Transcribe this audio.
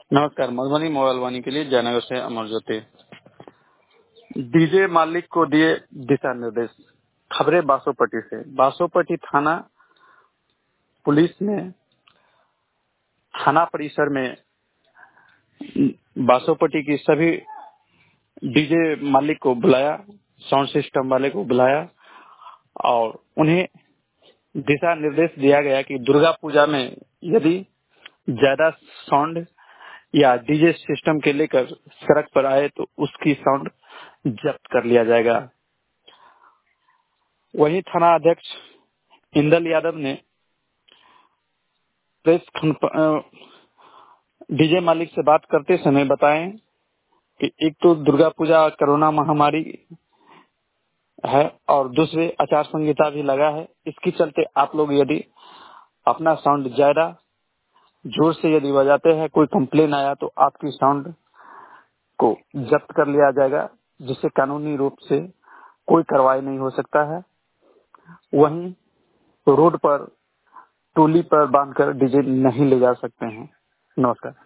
नमस्कार। मधुबनी मोबाइल वाणी के लिए जयनगर से अमर ज्योति। डीजे मालिक को दिए दिशा निर्देश। खबरें बासोपट्टी से। बासोपट्टी थाना पुलिस ने थाना परिसर में बासोपट्टी की सभी डीजे मालिक को बुलाया, साउंड सिस्टम वाले को बुलाया और उन्हें दिशा निर्देश दिया गया कि दुर्गा पूजा में यदि ज्यादा साउंड या डीजे सिस्टम के लेकर सड़क पर आए तो उसकी साउंड जब्त कर लिया जाएगा। वहीं थाना अध्यक्ष इंदल यादव ने डीजे मालिक से बात करते समय बताएं कि एक तो दुर्गा पूजा कोरोना महामारी है और दूसरे आचार संहिता भी लगा है। इसके चलते आप लोग यदि अपना साउंड ज्यादा जोर से यदि बजाते हैं, कोई कंप्लेन आया तो आपकी साउंड को जब्त कर लिया जाएगा, जिससे कानूनी रूप से कोई कार्रवाई नहीं हो सकता है। वहीं रोड पर टोली पर बांधकर डीजे नहीं ले जा सकते हैं। नमस्कार।